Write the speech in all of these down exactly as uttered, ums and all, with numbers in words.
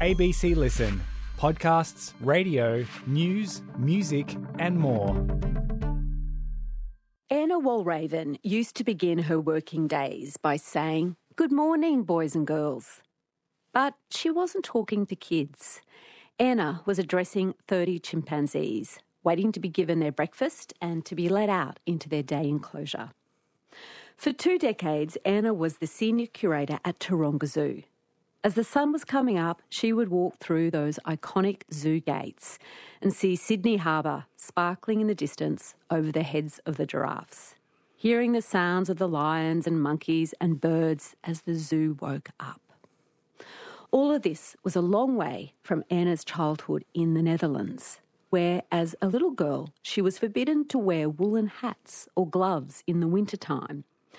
A B C Listen. Podcasts, radio, news, music and more. Anna Walraven used to begin her working days by saying, "Good morning, boys and girls." But she wasn't talking to kids. Anna was addressing thirty chimpanzees, waiting to be given their breakfast and to be let out into their day enclosure. For two decades, Anna was the senior curator at Taronga Zoo. As the sun was coming up, she would walk through those iconic zoo gates and see Sydney Harbour sparkling in the distance over the heads of the giraffes, hearing the sounds of the lions and monkeys and birds as the zoo woke up. All of this was a long way from Anna's childhood in the Netherlands, where as a little girl she was forbidden to wear woolen hats or gloves in the wintertime.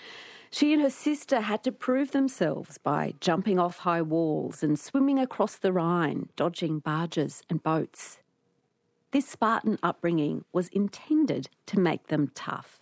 She and her sister had to prove themselves by jumping off high walls and swimming across the Rhine, dodging barges and boats. This Spartan upbringing was intended to make them tough.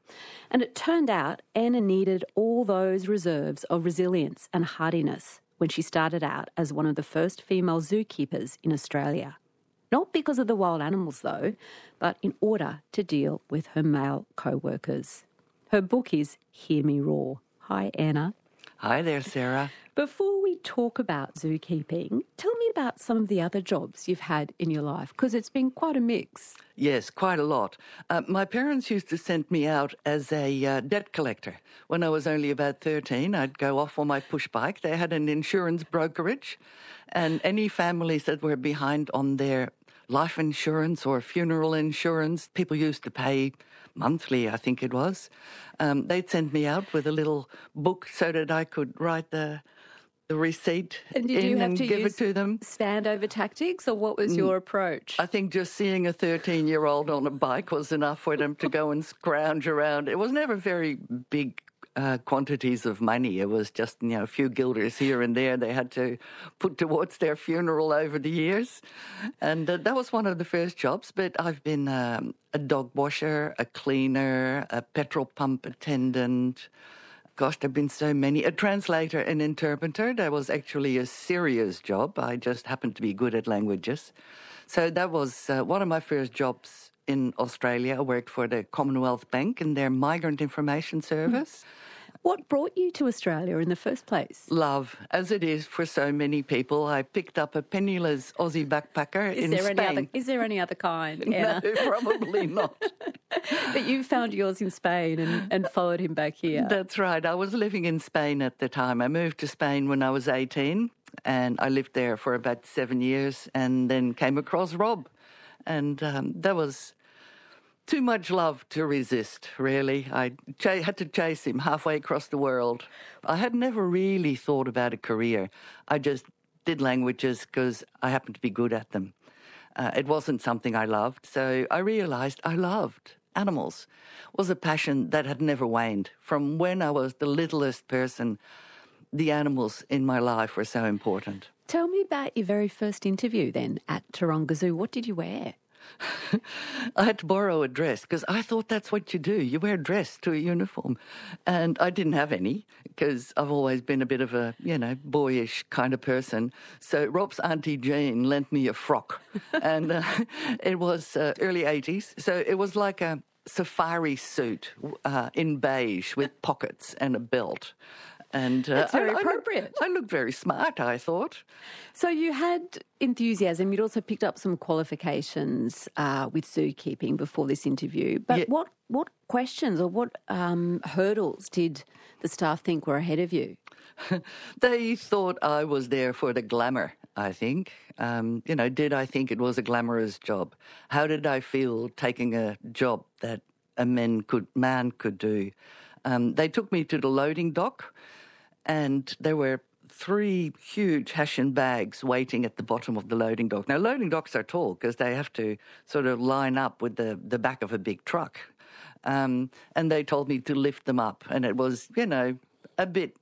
And it turned out Anna needed all those reserves of resilience and hardiness when she started out as one of the first female zookeepers in Australia. Not because of the wild animals, though, but in order to deal with her male co-workers. Her book is Hear Me Roar. Hi, Anna. Hi there, Sarah. Before we talk about zookeeping, tell me about some of the other jobs you've had in your life, because it's been quite a mix. Yes, quite a lot. Uh, my parents used to send me out as a uh, debt collector. When I was only about thirteen, I'd go off on my push bike. They had an insurance brokerage, and any families that were behind on their life insurance or funeral insurance, people used to pay monthly, I think it was. Um, they'd send me out with a little book so that I could write the the receipt and did in you have and to give use it to them. Standover tactics, or what was your approach? I think just seeing a thirteen-year-old on a bike was enough for them to go and scrounge around. It was never very big uh, quantities of money. It was just, you know, a few guilders here and there they had to put towards their funeral over the years. And uh, that was one of the first jobs. But I've been um, a dog washer, a cleaner, a petrol pump attendant. Gosh, there have been so many. A translator and interpreter. That was actually a serious job. I just happened to be good at languages. So that was uh, one of my first jobs in Australia. I worked for the Commonwealth Bank in their Migrant Information Service. What brought you to Australia in the first place? Love, as it is for so many people. I picked up a penniless Aussie backpacker is in there Spain. Any other, is there any other kind, Anna? No, probably not. But you found yours in Spain and, and followed him back here. That's right. I was living in Spain at the time. I moved to Spain when I was eighteen, and I lived there for about seven years and then came across Rob. And um, that was too much love to resist, really. I ch- had to chase him halfway across the world. I had never really thought about a career. I just did languages because I happened to be good at them. Uh, it wasn't something I loved, so I realised I loved animals. It was a passion that had never waned. From when I was the littlest person, the animals in my life were so important. Tell me about your very first interview then at Taronga Zoo. What did you wear? I had to borrow a dress because I thought that's what you do. You wear a dress to a uniform. And I didn't have any because I've always been a bit of a, you know, boyish kind of person. So Rob's Auntie Jean lent me a frock. and uh, it was uh, early eighties. So it was like a safari suit uh, in beige with pockets and a belt. And uh, That's very I, I appropriate. Looked, I looked very smart, I thought. So you had enthusiasm. You'd also picked up some qualifications uh, with zookeeping before this interview. But Yeah. what what questions or what um, hurdles did the staff think were ahead of you? They thought I was there for the glamour, I think. Um, you know, did I think it was a glamorous job? How did I feel taking a job that a man could, man could do? Um, they took me to the loading dock, and there were three huge Hessian bags waiting at the bottom of the loading dock. Now, loading docks are tall because they have to sort of line up with the, the back of a big truck. Um, and they told me to lift them up, and it was, you know, a bit,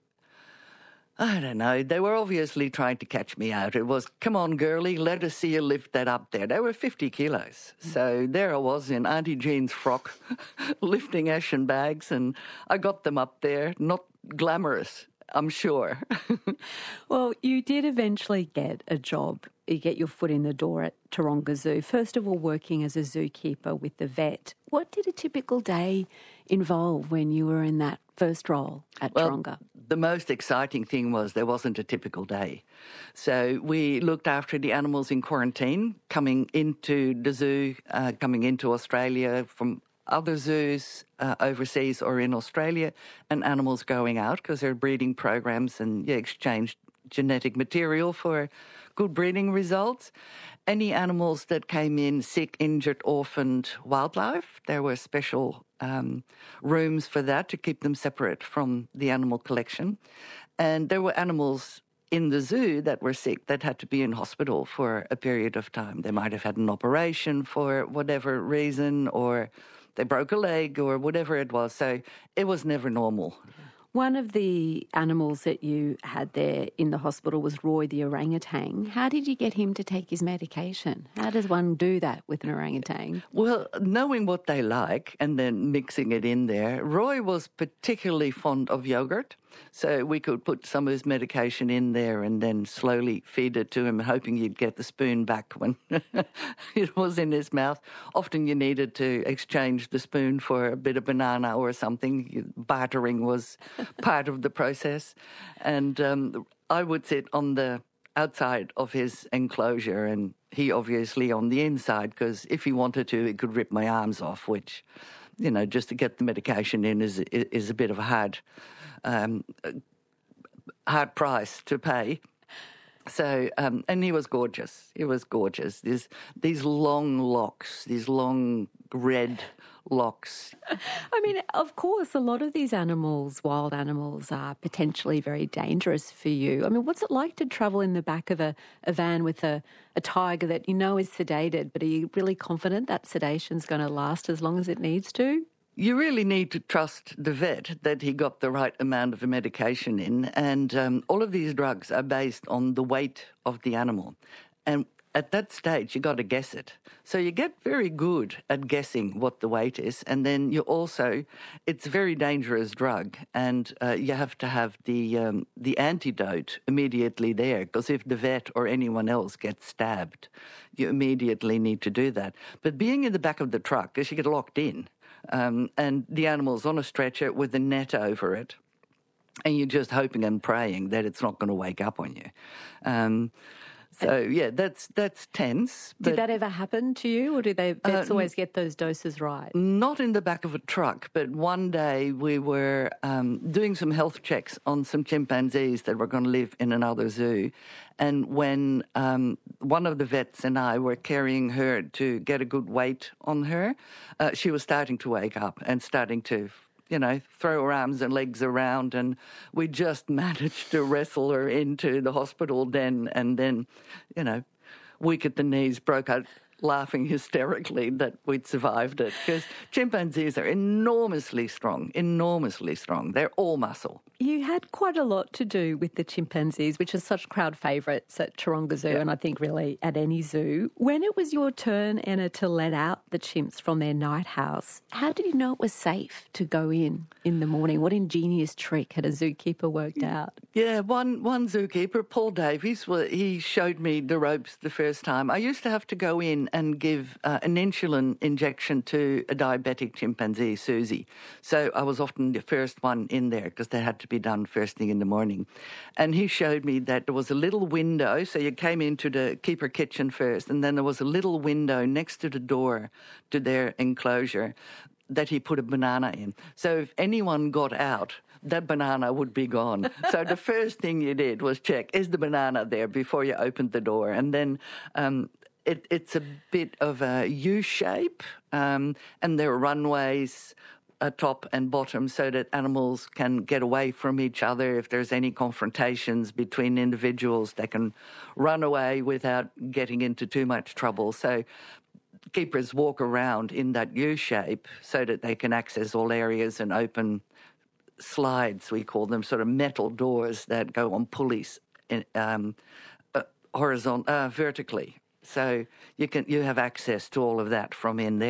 I don't know, they were obviously trying to catch me out. It was, come on, girlie, let us see you lift that up there. They were fifty kilos. So there I was in Auntie Jean's frock, lifting Hessian bags, and I got them up there, not glamorous I'm sure. Well, you did eventually get a job. You get your foot in the door at Taronga Zoo. First of all, working as a zookeeper with the vet. What did a typical day involve when you were in that first role at well, Taronga? The most exciting thing was there wasn't a typical day. So we looked after the animals in quarantine, coming into the zoo, uh, coming into Australia from other zoos uh, overseas or in Australia, and animals going out because there are breeding programs and you exchange genetic material for good breeding results. Any animals that came in sick, injured, orphaned wildlife, there were special um, rooms for that to keep them separate from the animal collection. And there were animals in the zoo that were sick that had to be in hospital for a period of time. They might have had an operation for whatever reason, or they broke a leg or whatever it was. So it was never normal. One of the animals that you had there in the hospital was Roy the orangutan. How did you get him to take his medication? How does one do that with an orangutan? Well, knowing what they like and then mixing it in there, Roy was particularly fond of yogurt. So we could put some of his medication in there and then slowly feed it to him, hoping you'd get the spoon back when it was in his mouth. Often you needed to exchange the spoon for a bit of banana or something. Bartering was part of the process. And um, I would sit on the outside of his enclosure and he obviously on the inside, because if he wanted to, he could rip my arms off, which, you know, just to get the medication in is, is a bit of a hard... Um, hard price to pay. So, um, and he was gorgeous. He was gorgeous. These these long locks, these long red locks. I mean, of course, a lot of these animals, wild animals, are potentially very dangerous for you. I mean, what's it like to travel in the back of a, a van with a, a tiger that you know is sedated, but are you really confident that sedation's going to last as long as it needs to? You really need to trust the vet that he got the right amount of medication in. And um, all of these drugs are based on the weight of the animal. And at that stage, you got to guess it. So you get very good at guessing what the weight is. And then you also, it's a very dangerous drug. And uh, you have to have the, um, the antidote immediately there. Because if the vet or anyone else gets stabbed, you immediately need to do that. But being in the back of the truck, because you get locked in, Um, and the animal's on a stretcher with a net over it, and you're just hoping and praying that it's not going to wake up on you. Um, so, yeah, that's that's tense. Did that ever happen to you, or do they vets uh, always get those doses right? Not in the back of a truck, but one day we were um, doing some health checks on some chimpanzees that were going to live in another zoo. And when um, one of the vets and I were carrying her to get a good weight on her, uh, she was starting to wake up and starting to, you know, throw her arms and legs around. And we just managed to wrestle her into the hospital den. And then, you know, weak at the knees, broke out laughing hysterically that we'd survived it. Because chimpanzees are enormously strong, enormously strong. They're all muscle. You had quite a lot to do with the chimpanzees, which are such crowd favourites at Taronga Zoo, yeah. And I think really at any zoo. When it was your turn, Anna, to let out the chimps from their night house, how did you know it was safe to go in in the morning? What ingenious trick had a zookeeper worked out? Yeah, one one zookeeper, Paul Davies, well, he showed me the ropes the first time. I used to have to go in and give uh, an insulin injection to a diabetic chimpanzee, Susie. So I was often the first one in there because they had to be done first thing in the morning. And he showed me that there was a little window. So you came into the keeper kitchen first, and then there was a little window next to the door to their enclosure that he put a banana in. So if anyone got out, that banana would be gone. So the first thing you did was check, is the banana there before you opened the door? And then um, it, it's a bit of a U shape, um, and there are runways uh, top and bottom so that animals can get away from each other. If there's any confrontations between individuals, they can run away without getting into too much trouble. So keepers walk around in that U shape so that they can access all areas and open slides, we call them, sort of metal doors that go on pulleys in, um, uh, horizontal, uh, vertically. So you can you have access to all of that from in there.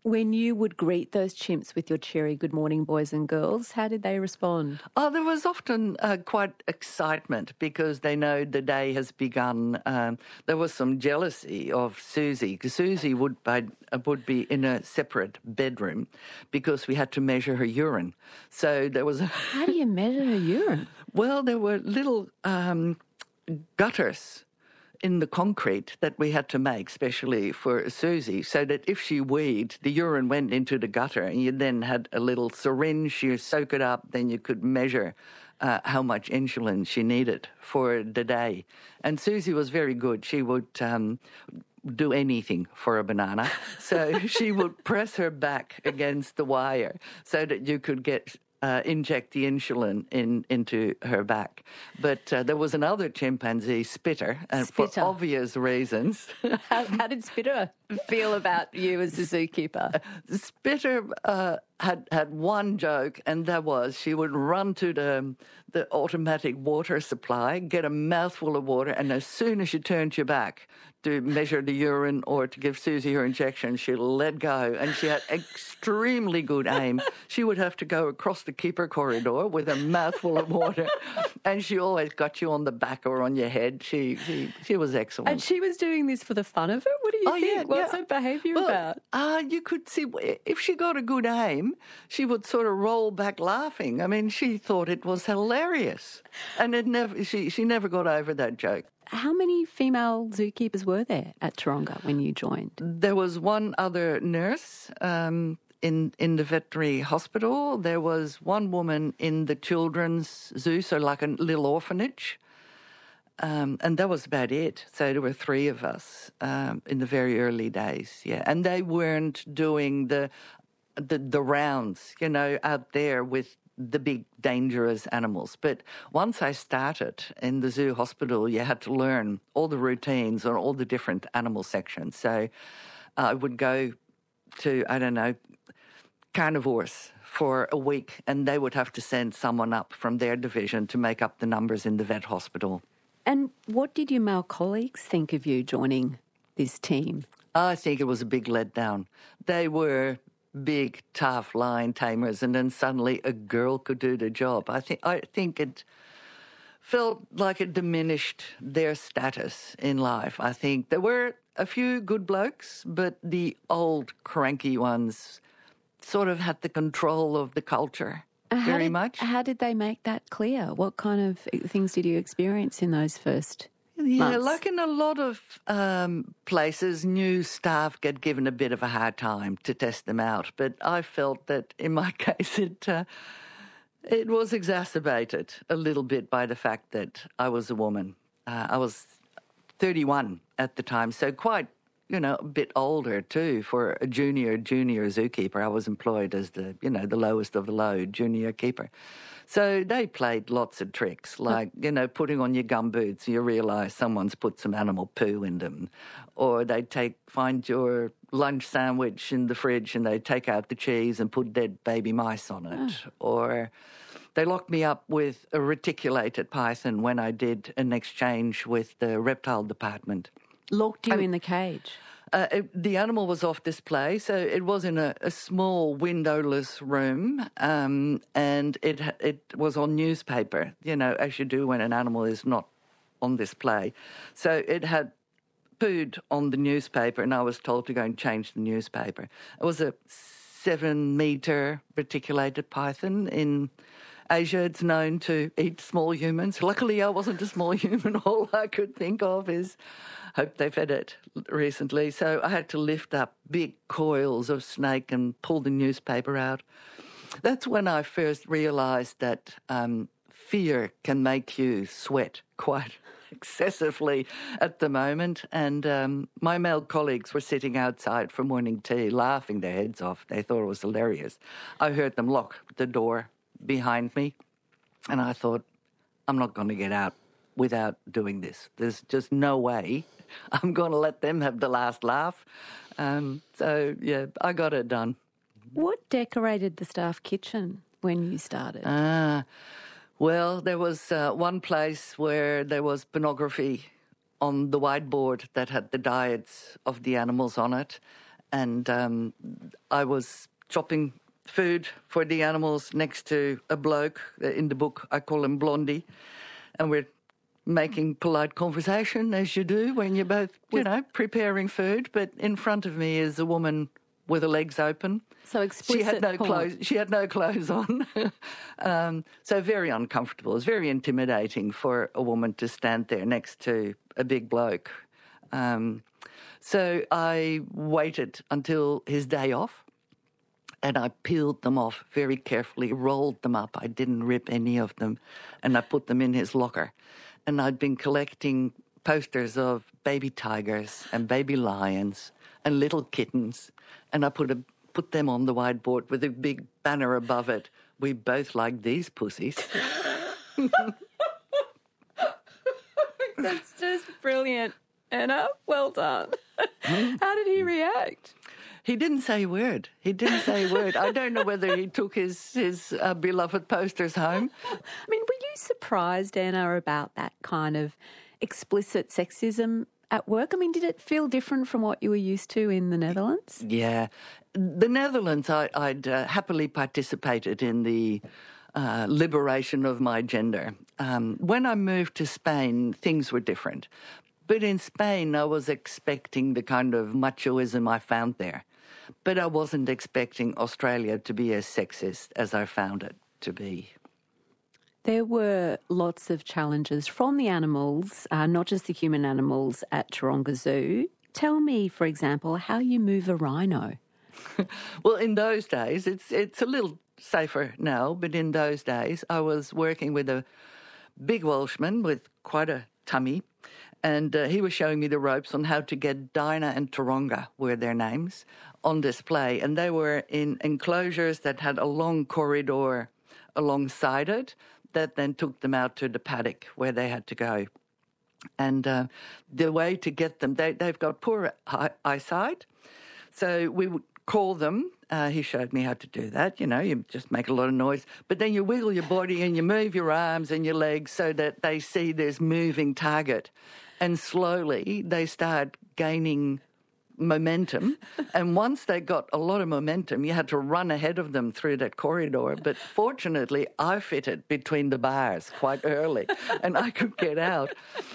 When you would greet those chimps with your cheery good morning, boys and girls, how did they respond? Oh, there was often uh, quite excitement because they know the day has begun. Um, there was some jealousy of Susie because Susie would by, uh, would be in a separate bedroom because we had to measure her urine. So there was a... How do you measure her urine? Well, there were little um, gutters in the concrete that we had to make specially for Susie so that if she weed, the urine went into the gutter and you then had a little syringe, you soak it up, then you could measure uh, how much insulin she needed for the day. And Susie was very good. She would um, do anything for a banana. So she would press her back against the wire so that you could get Uh, inject the insulin in into her back. But uh, there was another chimpanzee, Spitter, and Spitter. for obvious reasons. How, how did Spitter feel about you as the zookeeper? Spitter uh, had had one joke, and that was she would run to the the automatic water supply, get a mouthful of water, and as soon as she turned your back to measure the urine or to give Susie her injection, she'd let go, and she had extremely good aim. She would have to go across the keeper corridor with a mouthful of water, and she always got you on the back or on your head. She she, she was excellent. And she was doing this for the fun of it? What do you Oh, think? yeah, What's yeah. her behaviour Well, about? Uh, you could see if she got a good aim, she would sort of roll back laughing. I mean, she thought it was hilarious, and it never. She she never got over that joke. How many female zookeepers were there at Taronga when you joined? There was one other nurse um, in in the veterinary hospital. There was one woman in the children's zoo, so like a little orphanage. Um, and that was about it. So there were three of us um, in the very early days, yeah. And they weren't doing the, the the rounds, you know, out there with the big dangerous animals. But once I started in the zoo hospital, you had to learn all the routines on all the different animal sections. So I would go to, I don't know, carnivores for a week, and they would have to send someone up from their division to make up the numbers in the vet hospital. And what did your male colleagues think of you joining this team? I think it was a big letdown. They were big, tough lion tamers, and then suddenly a girl could do the job. I think I think it felt like it diminished their status in life. I think there were a few good blokes, but the old cranky ones sort of had the control of the culture How very did, much. How did they make that clear? What kind of things did you experience in those first Yeah, months? like in a lot of um, places, new staff get given a bit of a hard time to test them out. But I felt that in my case, it uh, it was exacerbated a little bit by the fact that I was a woman. Uh, I was thirty-one at the time, so quite, you know, a bit older too for a junior, junior zookeeper. I was employed as the, you know, the lowest of the low junior keeper. So they played lots of tricks, like, you know, putting on your gumboots, you realise someone's put some animal poo in them. Or they'd take, find your lunch sandwich in the fridge and they'd take out the cheese and put dead baby mice on it. Oh. Or they locked me up with a reticulated python when I did an exchange with the reptile department. Locked you Um, in the cage? Uh, it, the animal was off display, so it was in a, a small windowless room, um, and it it was on newspaper, you know, as you do when an animal is not on display. So it had pooed on the newspaper, and I was told to go and change the newspaper. It was a seven-metre reticulated python. In Asia, it's known to eat small humans. Luckily, I wasn't a small human. All I could think of is, hope they fed it recently. So I had to lift up big coils of snake and pull the newspaper out. That's when I first realised that um, fear can make you sweat quite excessively at the moment. And um, my male colleagues were sitting outside for morning tea, laughing their heads off. They thought it was hilarious. I heard them lock the door behind me, and I thought, I'm not going to get out without doing this. There's just no way I'm going to let them have the last laugh. Um, so, yeah, I got it done. What decorated the staff kitchen when you started? Ah, well, there was uh, one place where there was pornography on the whiteboard that had the diets of the animals on it. and um, I was chopping food for the animals next to a bloke. In the book, I call him Blondie, and we're making polite conversation, as you do when you're both, you know, preparing food. But in front of me is a woman with her legs open. So explicit She had no porn. clothes. She had no clothes on. um, so very uncomfortable. It's very intimidating for a woman to stand there next to a big bloke. Um, so I waited until his day off, and I peeled them off very carefully, rolled them up. I didn't rip any of them, and I put them in his locker. And I'd been collecting posters of baby tigers and baby lions and little kittens, and I put a, put them on the whiteboard with a big banner above it. We both like these pussies. That's just brilliant, Anna. Well done. How did he react? He didn't say a word. He didn't say a word. I don't know whether he took his, his uh, beloved posters home. I mean, were you surprised, Anna, about that kind of explicit sexism at work? I mean, did it feel different from what you were used to in the Netherlands? Yeah. The Netherlands, I, I'd uh, happily participated in the uh, liberation of my gender. Um, when I moved to Spain, things were different. But in Spain, I was expecting the kind of machoism I found there. But I wasn't expecting Australia to be as sexist as I found it to be. There were lots of challenges from the animals, uh, not just the human animals, at Taronga Zoo. Tell me, for example, how you move a rhino. Well, in those days, it's it's a little safer now, but in those days, I was working with a big Welshman with quite a tummy, and uh, he was showing me the ropes on how to get Dinah and Taronga, were their names, on display. And they were in enclosures that had a long corridor alongside it that then took them out to the paddock where they had to go. And uh, the way to get them, they, they've got poor eye- eyesight, so we would call them. Uh, he showed me how to do that. You know, you just make a lot of noise, but then you wiggle your body and you move your arms and your legs so that they see this moving target. And slowly they start gaining momentum. And once they got a lot of momentum, you had to run ahead of them through that corridor. But fortunately, I fitted between the bars quite early and I could get out.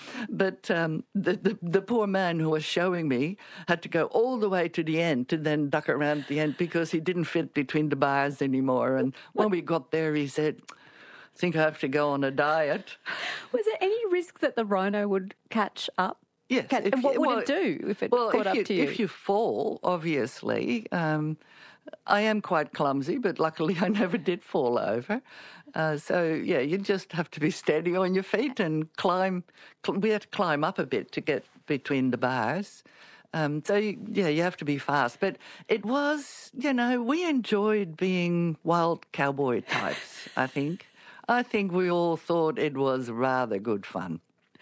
But um, the, the, the poor man who was showing me had to go all the way to the end to then duck around the end because he didn't fit between the bars anymore. And when we got there, he said, I think I have to go on a diet. Was there any risk that the rhino would catch up? Yes. Catch, and you- what would well, it do if it well, caught if up you, to you? If you fall, obviously, um, I am quite clumsy, but luckily I never did fall over. Uh, so, yeah, you just have to be steady on your feet and climb. Cl- we had to climb up a bit to get between the bars. Um, so, you, yeah, you have to be fast. But it was, you know, we enjoyed being wild cowboy types, I think. I think we all thought it was rather good fun.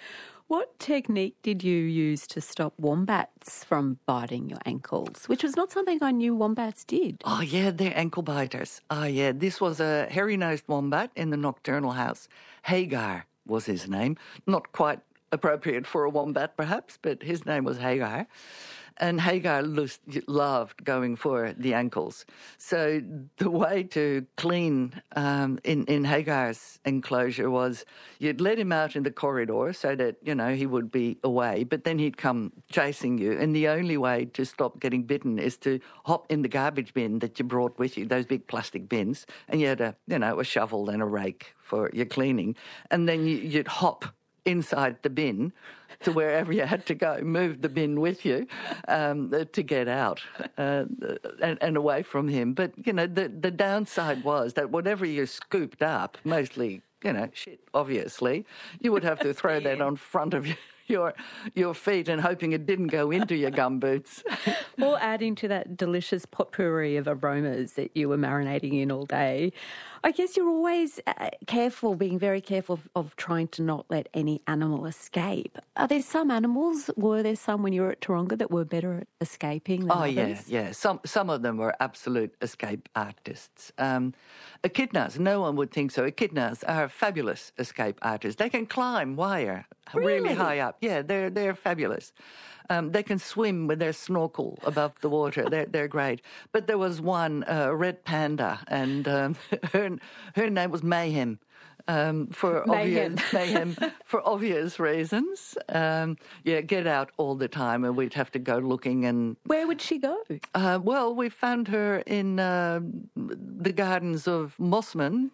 What technique did you use to stop wombats from biting your ankles, which was not something I knew wombats did? Oh, yeah, they're ankle biters. Oh, yeah, this was a hairy-nosed wombat in the Nocturnal House. Hagar was his name. Not quite appropriate for a wombat, perhaps, but his name was Hagar. And Hagar lo- loved going for the ankles. So the way to clean um, in, in Hagar's enclosure was you'd let him out in the corridor so that, you know, he would be away, but then he'd come chasing you. And the only way to stop getting bitten is to hop in the garbage bin that you brought with you, those big plastic bins, and you had a, you know, a shovel and a rake for your cleaning. And then you, you'd hop inside the bin to wherever you had to go, move the bin with you um, to get out uh, and, and away from him. But, you know, the, the downside was that whatever you scooped up, mostly, you know, shit, obviously, you would have to throw that on front of you. Your your feet and hoping it didn't go into your gumboots. Or adding to that delicious potpourri of aromas that you were marinating in all day. I guess you're always uh, careful, being very careful of, of trying to not let any animal escape. Are there some animals, were there some when you were at Taronga that were better at escaping than Oh, others? yeah, yeah. Some some of them were absolute escape artists. Um, echidnas, no one would think so. Echidnas are fabulous escape artists. They can climb wire really, Really? high up. Yeah, they're they're fabulous. Um, they can swim with their snorkel above the water. They're they're great. But there was one, uh, red panda, and um, her her name was Mayhem. Um, for Mayhem. obvious mayhem for obvious reasons. Um, yeah, get out all the time, and we'd have to go looking. And Where would she go? uh, well, we found her in uh, the gardens of Mossman.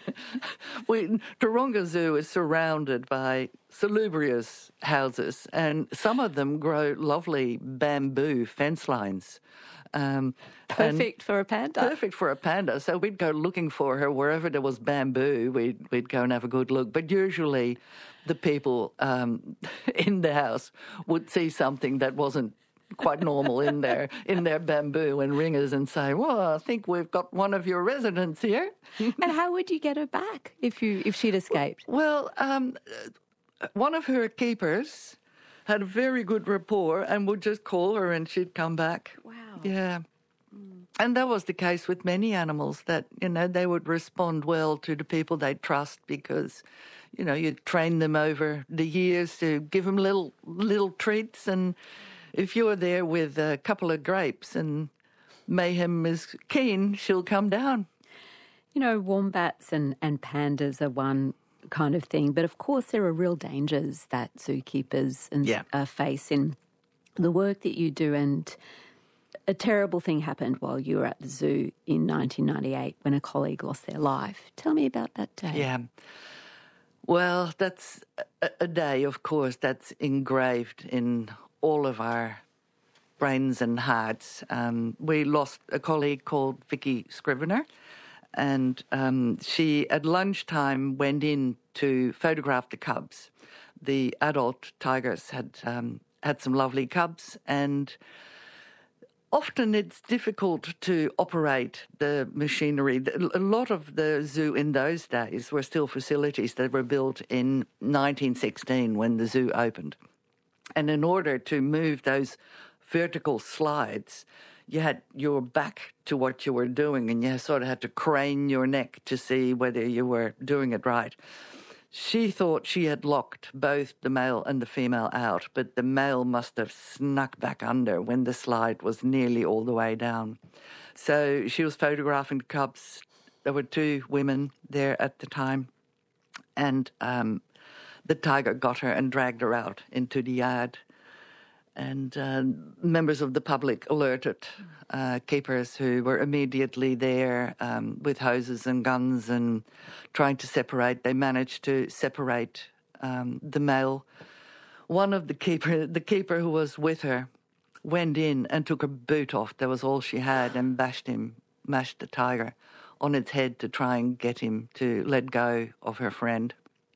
we, Taronga Zoo is surrounded by salubrious houses, and some of them grow lovely bamboo fence lines. Um, and- Perfect for a panda. Perfect for a panda. So we'd go looking for her wherever there was bamboo. We'd we'd go and have a good look. But usually, the people um, in the house would see something that wasn't quite normal in their in their bamboo and ring us and say, "Well, I think we've got one of your residents here." And how would you get her back if you if she'd escaped? Well, um, one of her keepers had a very good rapport and would just call her and she'd come back. Wow. Yeah. And that was the case with many animals, that, you know, they would respond well to the people they trust because, you know, you train them over the years to give them little little treats. And if you're there with a couple of grapes and Mayhem is keen, she'll come down. You know, wombats and, and pandas are one kind of thing, but of course there are real dangers that zookeepers and Yeah. uh, face in the work that you do. And a terrible thing happened while you were at the zoo in nineteen ninety-eight when a colleague lost their life. Tell me about that day. Yeah. Well, that's a, a day, of course, that's engraved in all of our brains and hearts. Um, we lost a colleague called Vicky Scrivener, and um, she, at lunchtime, went in to photograph the cubs. The adult tigers had um, had some lovely cubs, and often it's difficult to operate the machinery. A lot of the zoo in those days were still facilities that were built in nineteen sixteen when the zoo opened. And in order to move those vertical slides, you had your back to what you were doing, and you sort of had to crane your neck to see whether you were doing it right. She thought she had locked both the male and the female out, but the male must have snuck back under when the slide was nearly all the way down. So she was photographing the cubs. There were two women there at the time, and um, the tiger got her and dragged her out into the yard. And uh, members of the public alerted uh, keepers who were immediately there um, with hoses and guns and trying to separate. They managed to separate um, the male. One of the keeper, the keeper who was with her, went in and took her boot off. That was all she had, and bashed him, mashed the tiger on its head to try and get him to let go of her friend.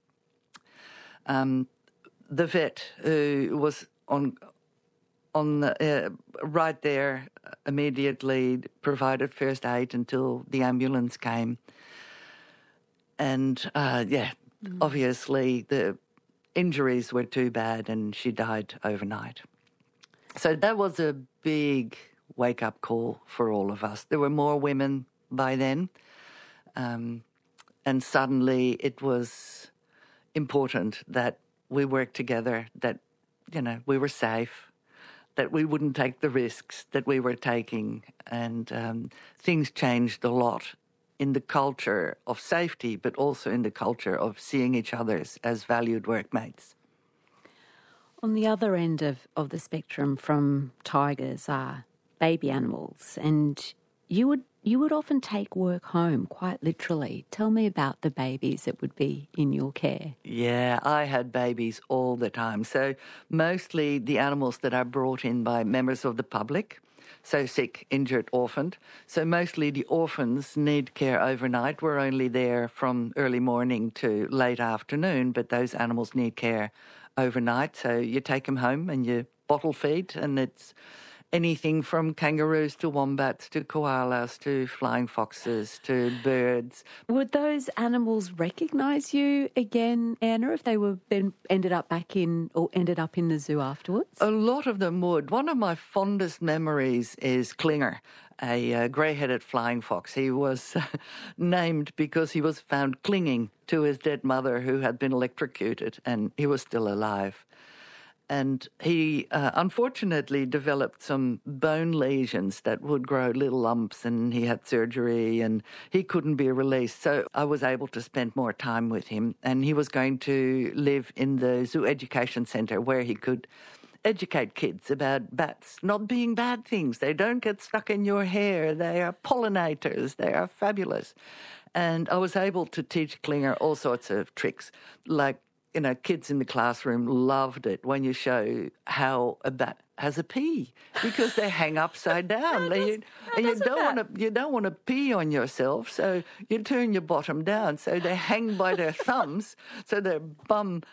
Um, the vet who was on. On the, uh, right there, immediately provided first aid until the ambulance came. And, uh, yeah, mm. obviously the injuries were too bad and she died overnight. So that was a big wake-up call for all of us. There were more women by then, um, and suddenly it was important that we worked together, that, you know, we were safe, that we wouldn't take the risks that we were taking. And um, things changed a lot in the culture of safety, but also in the culture of seeing each other as valued workmates. On the other end of, of the spectrum from tigers are baby animals, and you would you would often take work home, quite literally. Tell me about the babies that would be in your care. Yeah, I had babies all the time. So mostly the animals that are brought in by members of the public, so sick, injured, orphaned. So mostly the orphans need care overnight. We're only there from early morning to late afternoon, but those animals need care overnight. So you take them home and you bottle feed, and it's anything from kangaroos to wombats to koalas to flying foxes to birds. Would those animals recognise you again, Anna, if they were then ended up back in or ended up in the zoo afterwards? A lot of them would. One of my fondest memories is Klinger, a uh, grey-headed flying fox. He was uh, named because he was found clinging to his dead mother who had been electrocuted, and he was still alive. And he uh, unfortunately developed some bone lesions that would grow little lumps, and he had surgery and he couldn't be released. So I was able to spend more time with him, and he was going to live in the Zoo Education Centre where he could educate kids about bats not being bad things. They don't get stuck in your hair. They are pollinators. They are fabulous. And I was able to teach Klinger all sorts of tricks, like, you know, kids in the classroom loved it when you show how a bat has a pee because they hang upside down. does, you, and you don't want to you don't want to pee on yourself, so you turn your bottom down. So they hang by their thumbs, so their bum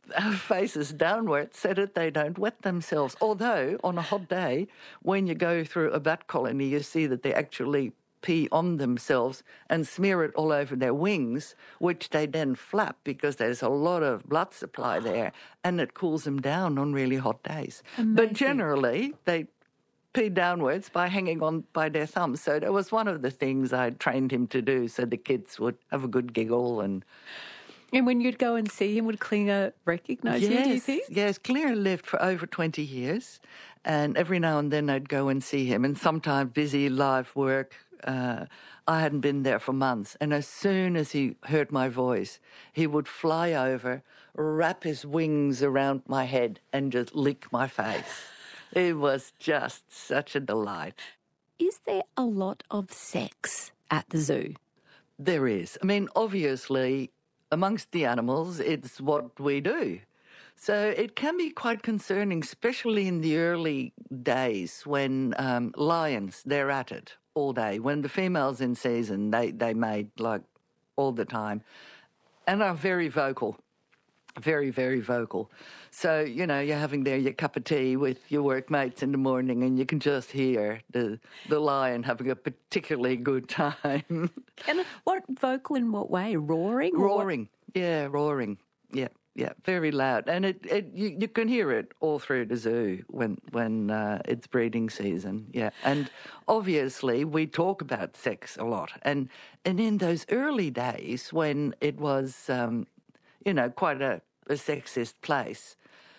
faces downwards so that they don't wet themselves. Although on a hot day, when you go through a bat colony, you see that they actually pee on themselves and smear it all over their wings, which they then flap because there's a lot of blood supply there, and it cools them down on really hot days. Amazing. But generally, they pee downwards by hanging on by their thumbs. So that was one of the things I trained him to do, so the kids would have a good giggle. And And when you'd go and see him, would Klinger recognise yes, you, do you think? Yes, Klinger lived for over twenty years, and every now and then I'd go and see him, and sometimes busy life work, uh, I hadn't been there for months, and as soon as he heard my voice, he would fly over, wrap his wings around my head and just lick my face. It was just such a delight. Is there a lot of sex at the zoo? There is. I mean, obviously, amongst the animals, it's what we do. So it can be quite concerning, especially in the early days when um, lions, they're at it all day. When the females in season, they, they mate like all the time and are very vocal, very, very vocal. So, you know, you're having there your cup of tea with your workmates in the morning and you can just hear the the lion having a particularly good time. And what vocal in what way? Roaring? or what? Roaring, yeah, roaring, yeah. Yeah, very loud, and it, it you, you can hear it all through the zoo when when uh, it's breeding season. Yeah, and obviously we talk about sex a lot, and and in those early days when it was, um, you know, quite a, a sexist place.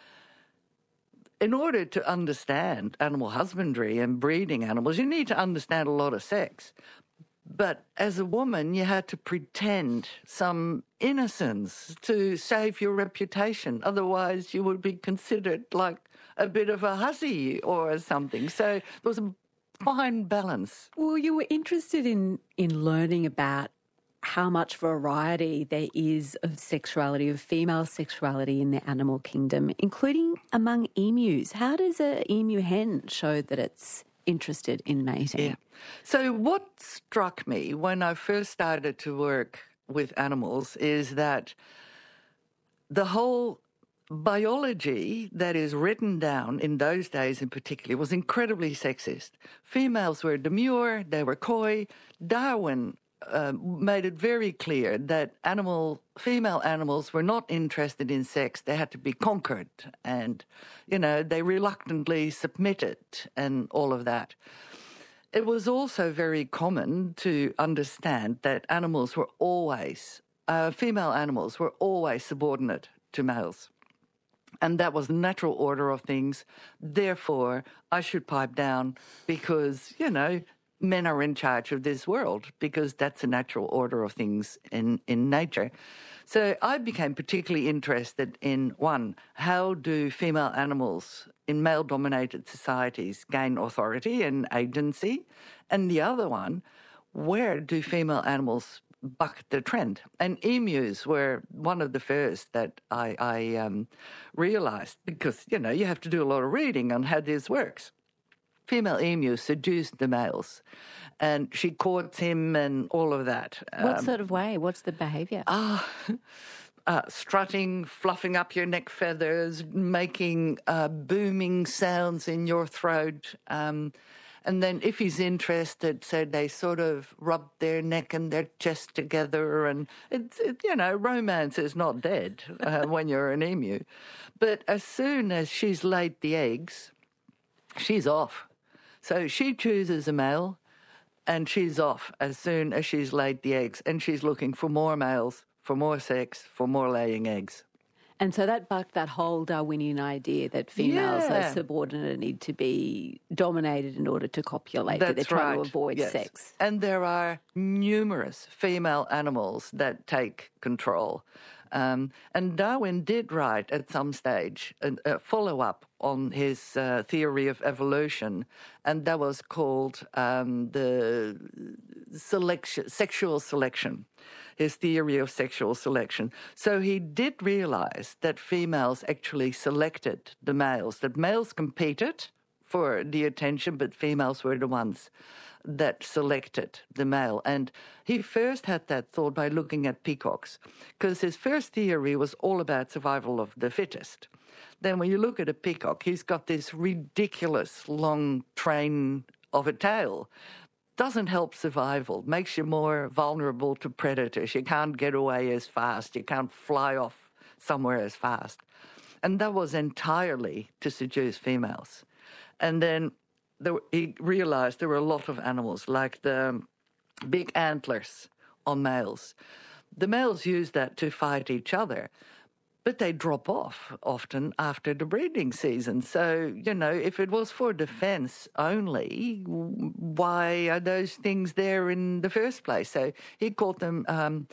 In order to understand animal husbandry and breeding animals, you need to understand a lot of sex. But as a woman, you had to pretend some innocence to save your reputation. Otherwise, you would be considered like a bit of a hussy or something. So there was a fine balance. Well, you were interested in, in learning about how much variety there is of sexuality, of female sexuality in the animal kingdom, including among emus. How does a emu hen show that it's interested in mating? Yeah. So what struck me when I first started to work with animals is that the whole biology that is written down in those days in particular was incredibly sexist. Females were demure, they were coy. Darwin uh, made it very clear that animal female animals were not interested in sex. They had to be conquered and, you know, they reluctantly submitted and all of that. It was also very common to understand that animals were always, uh, female animals were always subordinate to males. And that was the natural order of things. Therefore, I should pipe down because, you know, men are in charge of this world because that's a natural order of things in, in nature. So I became particularly interested in, one, how do female animals in male-dominated societies gain authority and agency? And the other one, where do female animals buck the trend? And emus were one of the first that I, I um, realised because, you know, you have to do a lot of reading on how this works. Female emu seduced the males and she courts him and all of that. What Um, sort of way? What's the behaviour? Ah, uh, strutting, fluffing up your neck feathers, making uh, booming sounds in your throat. Um, and then if he's interested, so they sort of rub their neck and their chest together. And, it's it, you know, romance is not dead uh, when you're an emu. But as soon as she's laid the eggs, she's off. So she chooses a male, and she's off as soon as she's laid the eggs. And she's looking for more males, for more sex, for more laying eggs. And so that bucked that whole Darwinian idea that females Yeah. are subordinate and need to be dominated in order to copulate, that That's they're trying right. to avoid Yes. sex. And there are numerous female animals that take control. Um, and Darwin did write at some stage a, a follow-up on his uh, theory of evolution, and that was called um, the selection, sexual selection, his theory of sexual selection. So he did realize that females actually selected the males, that males competed for the attention, but females were the ones that selected the male. And he first had that thought by looking at peacocks, because his first theory was all about survival of the fittest. Then when you look at a peacock, he's got this ridiculous long train of a tail. Doesn't help survival, makes you more vulnerable to predators. You can't get away as fast. You can't fly off somewhere as fast. And that was entirely to seduce females. And then there, he realized there were a lot of animals, like the big antlers on males. The males use that to fight each other, but they drop off often after the breeding season. So, you know, if it was for defense only, why are those things there in the first place? So he called them um,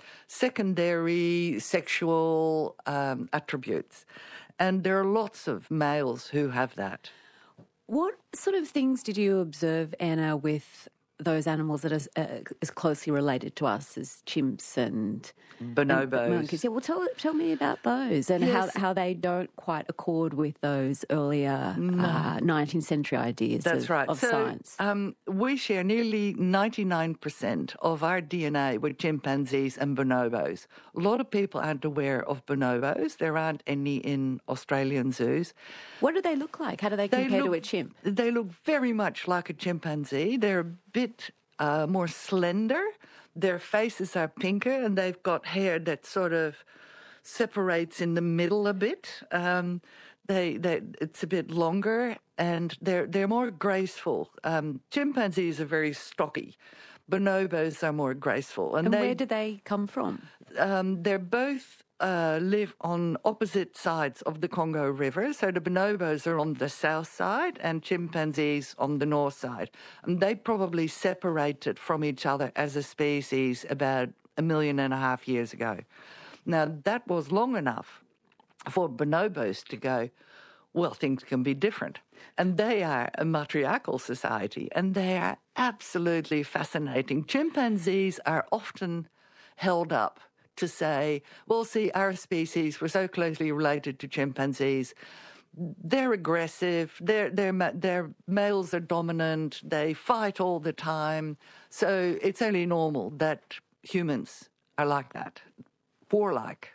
secondary sexual um, attributes. And there are lots of males who have that. What sort of things did you observe, Anna, with those animals that are uh, as closely related to us as chimps and bonobos? And monkeys? Yeah, well, tell tell me about those and Yes. how how they don't quite accord with those earlier No. uh, nineteenth century ideas That's of, right. of so, science. Um, we share nearly ninety-nine percent of our D N A with chimpanzees and bonobos. A lot of people aren't aware of bonobos. There aren't any in Australian zoos. What do they look like? How do they compare to a chimp? They look very much like a chimpanzee. They're a bit uh, more slender. Their faces are pinker, and they've got hair that sort of separates in the middle a bit. Um, they, they, it's a bit longer, and they're they're more graceful. Um, chimpanzees are very stocky. Bonobos are more graceful, and, And they, where do they come from? um, they're both uh, live on opposite sides of the Congo River. So the bonobos are on the south side and chimpanzees on the north side. And they probably separated from each other as a species about a million and a half years ago. Now, that was long enough for bonobos to go, well, things can be different. And they are a matriarchal society, and they are absolutely fascinating. Chimpanzees are often held up to say, well, see, our species, we're so closely related to chimpanzees. They're aggressive, their their their males are dominant, they fight all the time. So it's only normal that humans are like that, warlike.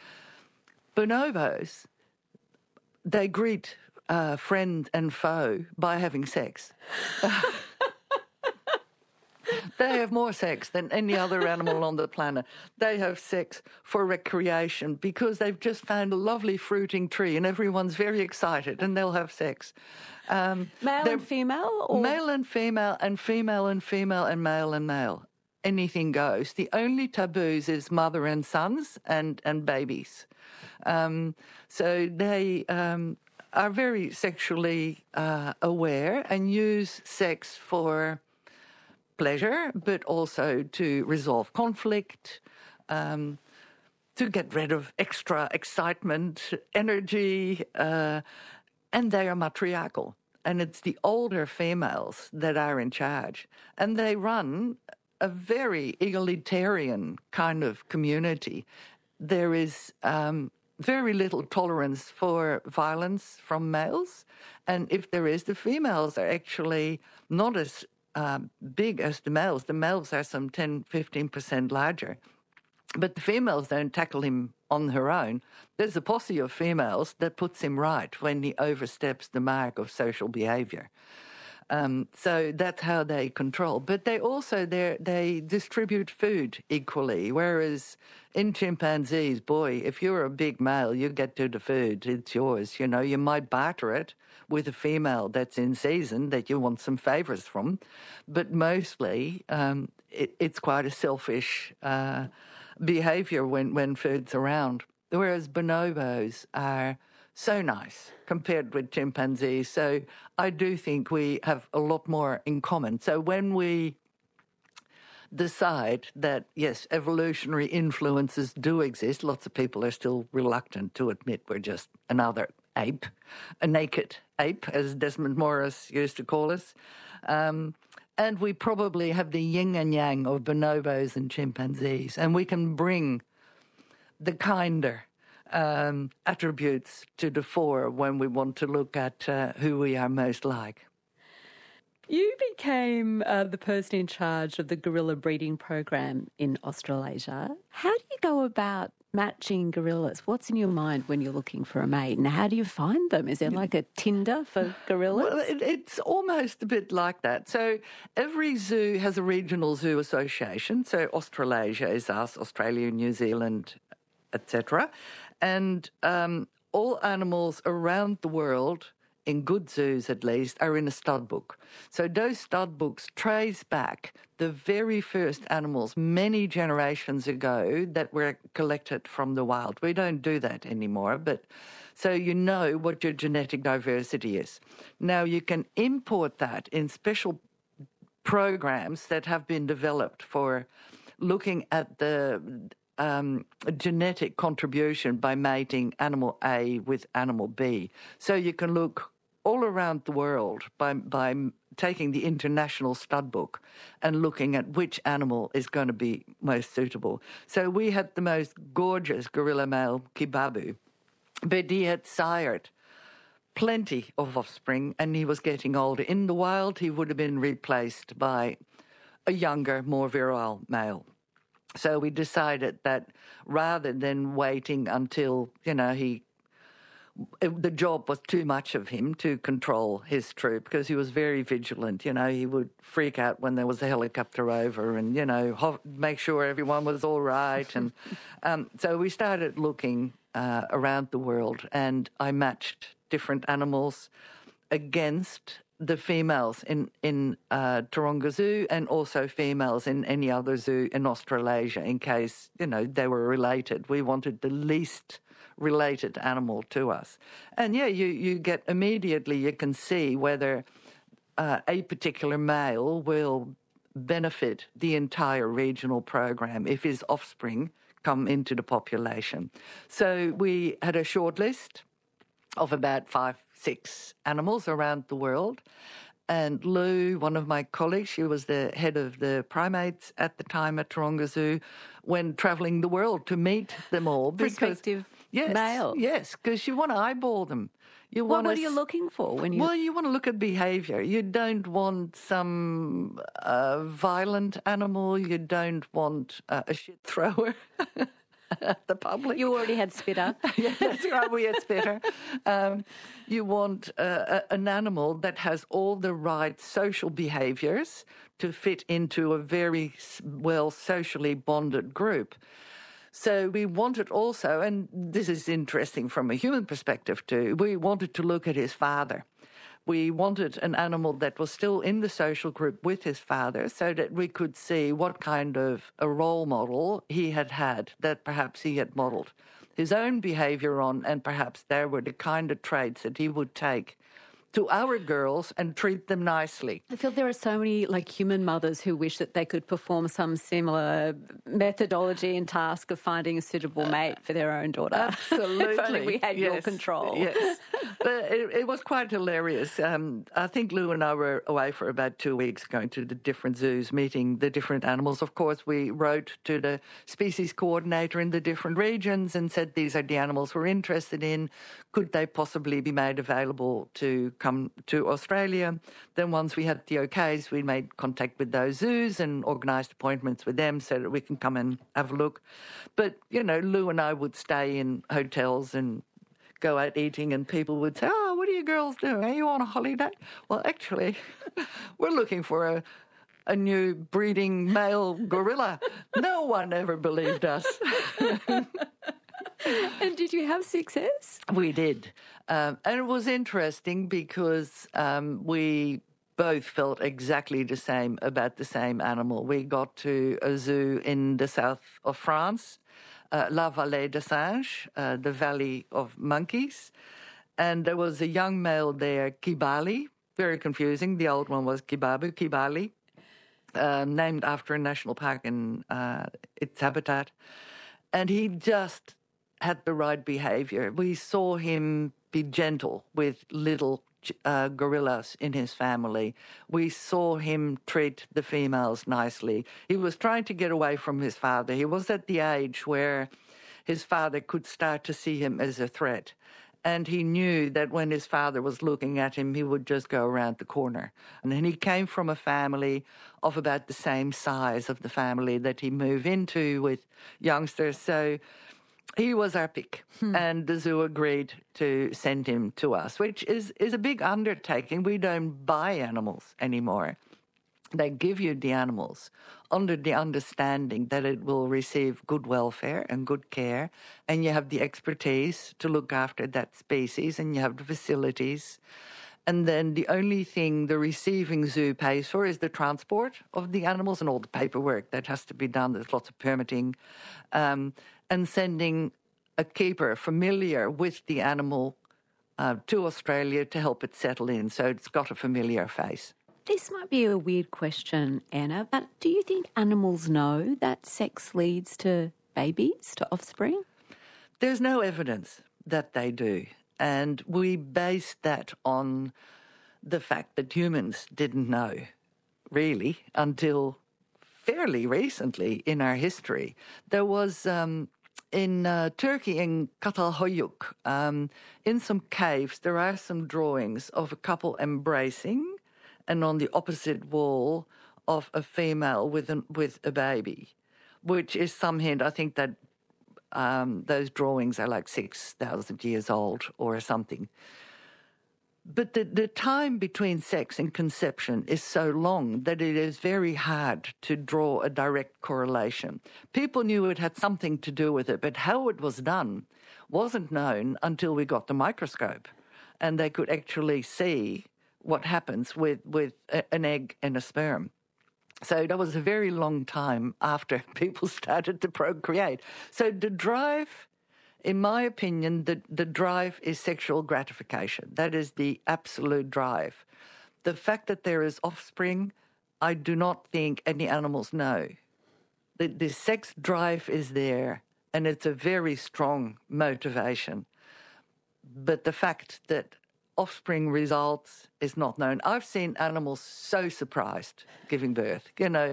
Bonobos, they greet uh, friend and foe by having sex. They have more sex than any other animal on the planet. They have sex for recreation because they've just found a lovely fruiting tree and everyone's very excited and they'll have sex. Um, Male and female? Or? Male and female and female and female and male and male. Anything goes. The only taboos is mother and sons and, and babies. Um, so they um, are very sexually uh, aware and use sex for pleasure, but also to resolve conflict, um, to get rid of extra excitement, energy, uh, and they are matriarchal. And it's the older females that are in charge. And they run a very egalitarian kind of community. There is um, very little tolerance for violence from males. And if there is, the females are actually not as Um, big as the males. The males are some ten, fifteen percent larger. But the females don't tackle him on her own. There's a posse of females that puts him right when he oversteps the mark of social behaviour. Um, so that's how they control. But they also they distribute food equally, whereas in chimpanzees, boy, if you're a big male, you get to the food, it's yours. You know, you might barter it with a female that's in season that you want some favours from, but mostly um, it, it's quite a selfish uh, behaviour when, when food's around, whereas bonobos are so nice compared with chimpanzees. So I do think we have a lot more in common. So when we decide that, yes, evolutionary influences do exist, lots of people are still reluctant to admit we're just another ape, a naked ape, as Desmond Morris used to call us. Um, and we probably have the yin and yang of bonobos and chimpanzees, and we can bring the kinder Um, attributes to the fore when we want to look at uh, who we are most like. You became uh, the person in charge of the gorilla breeding program in Australasia. How do you go about matching gorillas? What's in your mind when you're looking for a mate, and how do you find them? Is there like a Tinder for gorillas? Well, it, it's almost a bit like that. So every zoo has a regional zoo association. So Australasia is us, Australia, New Zealand, et cetera. And um, all animals around the world, in good zoos at least, are in a stud book. So those stud books trace back the very first animals many generations ago that were collected from the wild. We don't do that anymore, but so you know what your genetic diversity is. Now you can import that in special programs that have been developed for looking at the Um, genetic contribution by mating animal A with animal B. So you can look all around the world by, by taking the international stud book and looking at which animal is going to be most suitable. So we had the most gorgeous gorilla male, Kibabu, but he had sired plenty of offspring and he was getting older. In the wild, he would have been replaced by a younger, more virile male. So we decided that rather than waiting until, you know, he, the job was too much of him to control his troop because he was very vigilant. You know, he would freak out when there was a helicopter over and, you know, ho- make sure everyone was all right. And um, so we started looking uh, around the world and I matched different animals against the females in, in uh, Taronga Zoo and also females in any other zoo in Australasia in case, you know, they were related. We wanted the least related animal to us. And, yeah, you, you get immediately, you can see whether uh, a particular male will benefit the entire regional program if his offspring come into the population. So we had a short list of about five, six animals around the world. And Lou, one of my colleagues, she was the head of the primates at the time at Taronga Zoo, went travelling the world to meet them all. Because, prospective yes, males. Yes, because you want to eyeball them. You What, want what are you looking for when you... Well, you want to look at behaviour. You don't want some uh, violent animal. You don't want uh, a shit thrower. The public. You already had Spitter. Yeah, that's right, we had Spitter. Um, you want uh, a, an animal that has all the right social behaviours to fit into a very well socially bonded group. So we wanted also, and this is interesting from a human perspective too, we wanted to look at his father. We wanted an animal that was still in the social group with his father so that we could see what kind of a role model he had had that perhaps he had modelled his own behaviour on, and perhaps there were the kind of traits that he would take to our girls and treat them nicely. I feel there are so many like human mothers who wish that they could perform some similar methodology and task of finding a suitable mate for their own daughter. Absolutely. If only we had yes. your control. Yes. But it, it was quite hilarious. Um, I think Lou and I were away for about two weeks going to the different zoos, meeting the different animals. Of course, we wrote to the species coordinator in the different regions and said these are the animals we're interested in. Could they possibly be made available to come to Australia. Then once we had the okays, we made contact with those zoos and organised appointments with them so that we can come and have a look. But, you know, Lou and I would stay in hotels and go out eating, and people would say, oh, what are you girls doing? Are you on a holiday? Well, actually, we're looking for a, a new breeding male gorilla. No one ever believed us. And did you have success? We did. Um, and it was interesting because um, we both felt exactly the same about the same animal. We got to a zoo in the south of France, uh, La Vallée des Singes, uh, the Valley of Monkeys. And there was a young male there, Kibali, very confusing. The old one was Kibabu, Kibali, uh, named after a national park in uh, its habitat. And he just had the right behavior. We saw him be gentle with little uh, gorillas in his family. We saw him treat the females nicely. He was trying to get away from his father. He was at the age where his father could start to see him as a threat. And he knew that when his father was looking at him, he would just go around the corner. And then he came from a family of about the same size of the family that he moved into with youngsters. So he was our pick, hmm. and the zoo agreed to send him to us, which is, is a big undertaking. We don't buy animals anymore. They give you the animals under the understanding that it will receive good welfare and good care, and you have the expertise to look after that species, and you have the facilities. And then the only thing the receiving zoo pays for is the transport of the animals and all the paperwork that has to be done. There's lots of permitting. Um, and sending a keeper familiar with the animal uh, to Australia to help it settle in, so it's got a familiar face. This might be a weird question, Anna, but do you think animals know that sex leads to babies, to offspring? There's no evidence that they do, and we base that on the fact that humans didn't know, really, until fairly recently in our history. There was... Um, In uh, Turkey, in Catalhoyuk, um, in some caves, there are some drawings of a couple embracing, and on the opposite wall of a female with an, with a baby, which is some hint. I think that um, those drawings are like six thousand years old or something. But the, the time between sex and conception is so long that it is very hard to draw a direct correlation. People knew it had something to do with it, but how it was done wasn't known until we got the microscope, and they could actually see what happens with, with a, an egg and a sperm. So that was a very long time after people started to procreate. So the drive... In my opinion, the, the drive is sexual gratification. That is the absolute drive. The fact that there is offspring, I do not think any animals know. The, the sex drive is there, and it's a very strong motivation. But the fact that offspring results is not known. I've seen animals so surprised giving birth. You know,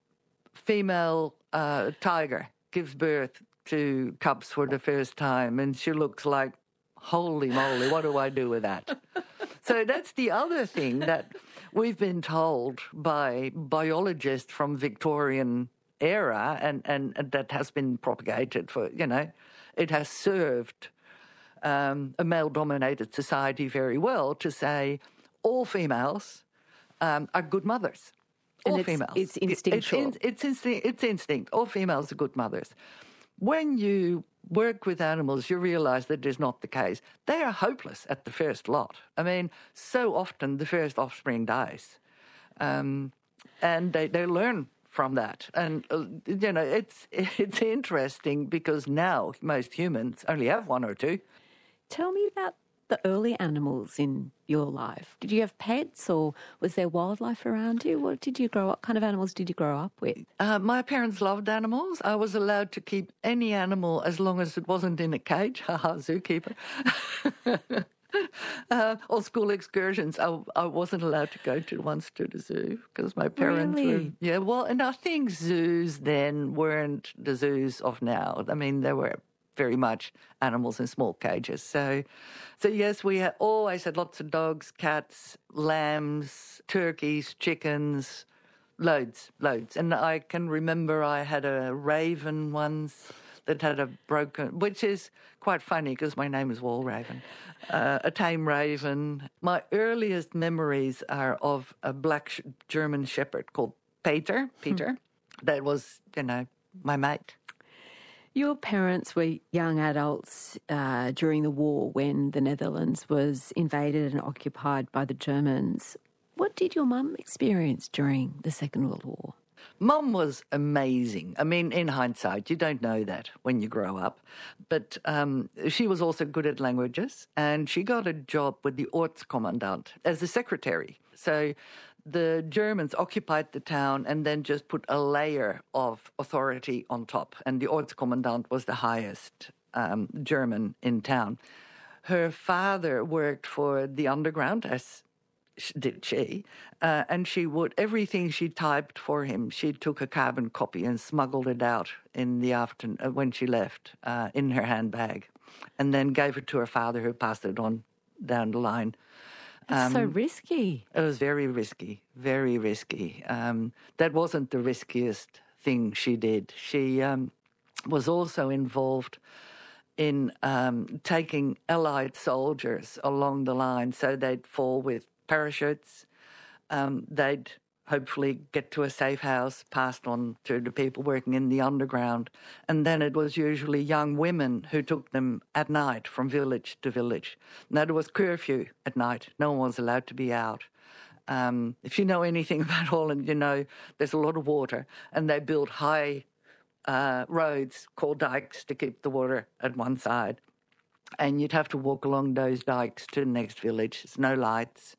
female uh, tiger gives birth to cubs for the first time, and she looks like, holy moly, what do I do with that? So that's the other thing that we've been told by biologists from Victorian era, and, and, and that has been propagated for, you know, it has served um, a male-dominated society very well to say all females um, are good mothers. All and it's, females. It's instinctual. It's, it's, instinct, it's instinct. All females are good mothers. When you work with animals, you realise that is not the case. They are hopeless at the first lot. I mean, so often the first offspring dies. Um, and they, they learn from that. And, uh, you know, it's it's interesting because now most humans only have one or two. Tell me about the early animals in your life. Did you have pets, or was there wildlife around you? What did you grow up? What kind of animals did you grow up with? Uh, my parents loved animals. I was allowed to keep any animal as long as it wasn't in a cage. Haha, zookeeper. uh, or school excursions. I, I wasn't allowed to go to once to the zoo because my parents really? were... Yeah, well, and I think zoos then weren't the zoos of now. I mean, they were very much animals in small cages. So, so yes, we had, always had lots of dogs, cats, lambs, turkeys, chickens, loads, loads. And I can remember I had a raven once that had a broken, which is quite funny because my name is Walraven, uh, a tame raven. My earliest memories are of a black sh- German shepherd called Peter, Peter. Hmm. That was, you know, my mate. Your parents were young adults uh, during the war when the Netherlands was invaded and occupied by the Germans. What did your mum experience during the Second World War? Mum was amazing. I mean, in hindsight, you don't know that when you grow up. But um, she was also good at languages, and she got a job with the Ortskommandant as a secretary. So the Germans occupied the town and then just put a layer of authority on top. And the Ortskommandant was the highest um, German in town. Her father worked for the underground, as did she, uh, and she would, everything she typed for him, she took a carbon copy and smuggled it out in the afternoon uh, when she left uh, in her handbag, and then gave it to her father, who passed it on down the line. It's um, so risky. It was very risky, very risky. Um, that wasn't the riskiest thing she did. She um, was also involved in um, taking Allied soldiers along the line, so they'd fall with parachutes. Um, they'd hopefully get to a safe house, passed on to the people working in the underground. And then it was usually young women who took them at night from village to village. Now, there was curfew at night. No one was allowed to be out. Um, if you know anything about Holland, you know there's a lot of water, and they built high uh, roads called dikes to keep the water at one side. And you'd have to walk along those dikes to the next village. There's no lights.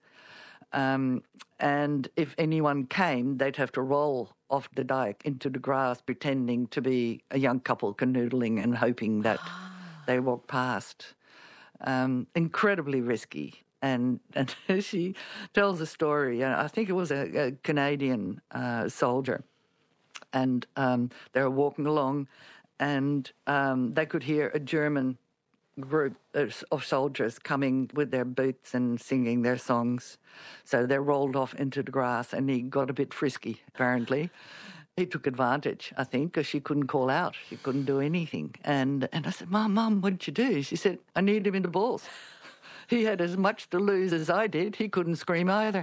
Um, and if anyone came, they'd have to roll off the dike into the grass, pretending to be a young couple canoodling and hoping that they walked past. Um, incredibly risky. And and she tells a story. I think it was a, a Canadian uh, soldier. And um, they were walking along, and um, they could hear a German group of soldiers coming with their boots and singing their songs. So they rolled off into the grass, and he got a bit frisky, apparently. He took advantage, I think, because she couldn't call out. She couldn't do anything. And and I said, Mum, Mum, what did you do? She said, I kneed him in the balls. He had as much to lose as I did. He couldn't scream either.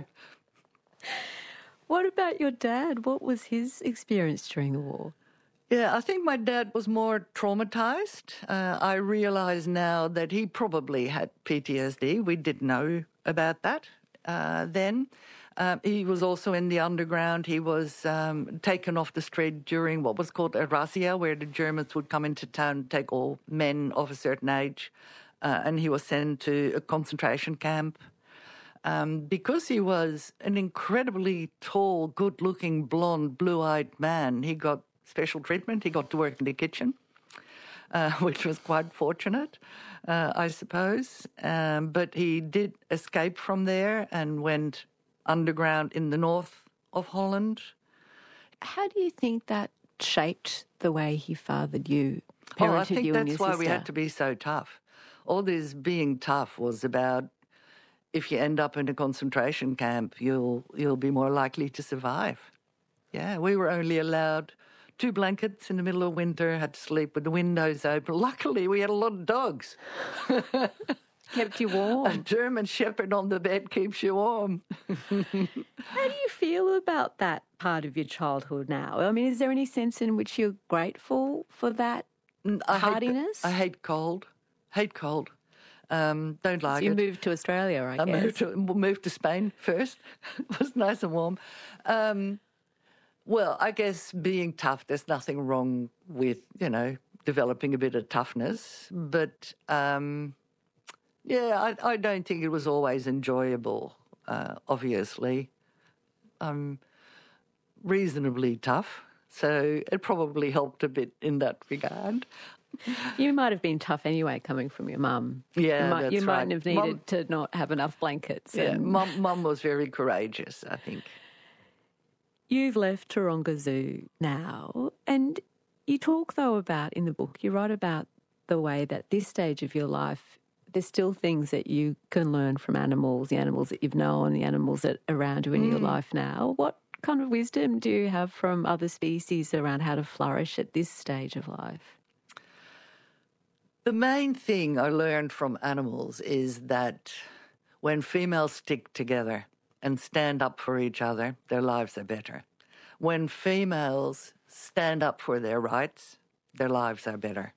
What about your dad? What was his experience during the war? Yeah, I think my dad was more traumatized. Uh, I realize now that he probably had P T S D. We didn't know about that uh, then. Uh, he was also in the underground. He was um, taken off the street during what was called a razzia, where the Germans would come into town and take all men of a certain age. Uh, and he was sent to a concentration camp. Um, because he was an incredibly tall, good-looking, blonde, blue-eyed man, he got special treatment. He got to work in the kitchen, uh, which was quite fortunate, uh, I suppose. Um, but he did escape from there and went underground in the north of Holland. How do you think that shaped the way he fathered you, parented oh, I think you that's and your why sister? we had to be so tough. All this being tough was about, if you end up in a concentration camp, you'll you'll be more likely to survive. Yeah, we were only allowed two blankets in the middle of winter, had to sleep with the windows open. Luckily, we had a lot of dogs. Kept you warm. A German shepherd on the bed keeps you warm. How do you feel about that part of your childhood now? I mean, is there any sense in which you're grateful for that I hardiness? Hate, I hate cold. Hate cold. Um, don't like so you it. moved to Australia, I, I guess. moved to, moved to Spain first. It was nice and warm. Um, well, I guess being tough, there's nothing wrong with, you know, developing a bit of toughness. But, um, yeah, I, I don't think it was always enjoyable, uh, obviously. I'm reasonably tough, so it probably helped a bit in that regard. You might have been tough anyway, coming from your mum. Yeah, you might, that's you right. mightn't have needed Mum, to not have enough blankets. Yeah, and... mum, mum was very courageous, I think. You've left Taronga Zoo now, and you talk, though, about, in the book, you write about the way that this stage of your life, there's still things that you can learn from animals, the animals that you've known, the animals that are around you in mm. your life now. What kind of wisdom do you have from other species around how to flourish at this stage of life? The main thing I learned from animals is that when females stick together and stand up for each other, their lives are better. When females stand up for their rights, their lives are better.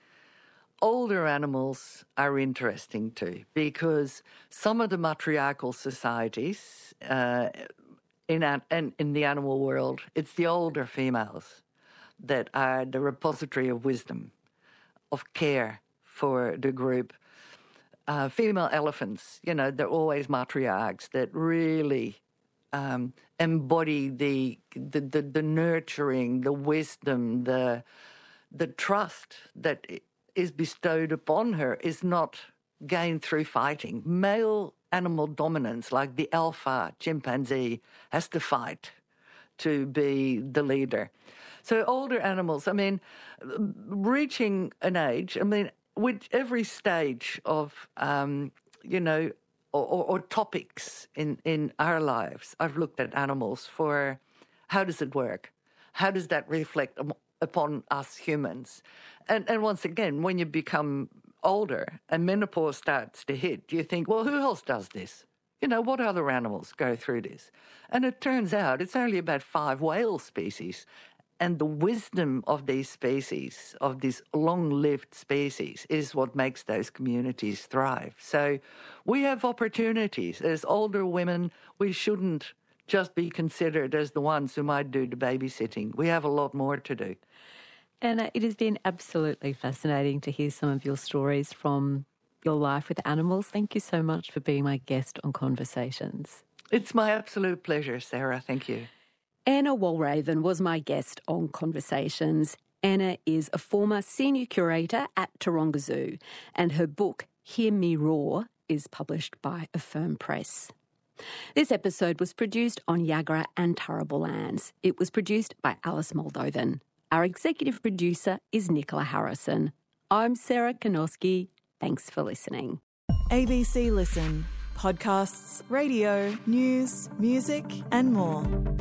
Older animals are interesting too, because some of the matriarchal societies uh, in, in, in the animal world, it's the older females that are the repository of wisdom, of care for the group. Uh, female elephants, you know, they're always matriarchs that really um, embody the, the the the nurturing, the wisdom, the the trust that is bestowed upon her is not gained through fighting. Male animal dominance, like the alpha chimpanzee, has to fight to be the leader. So older animals, I mean, reaching an age, I mean, with every stage of, um, you know, or, or, or topics in, in our lives, I've looked at animals for how does it work? How does that reflect upon us humans? And, and once again, when you become older and menopause starts to hit, you think, well, who else does this? You know, what other animals go through this? And it turns out it's only about five whale species. And the wisdom of these species, of these long-lived species, is what makes those communities thrive. So we have opportunities. As older women, we shouldn't just be considered as the ones who might do the babysitting. We have a lot more to do. Anna, it has been absolutely fascinating to hear some of your stories from your life with animals. Thank you so much for being my guest on Conversations. It's my absolute pleasure, Sarah. Thank you. Anna Walraven was my guest on Conversations. Anna is a former senior curator at Taronga Zoo, and her book, Hear Me Roar, is published by Affirm Press. This episode was produced on Yagra and Turrbal lands. It was produced by Alice Moldovan. Our executive producer is Nicola Harrison. I'm Sarah Kanoski. Thanks for listening. A B C Listen. Podcasts, radio, news, music and more.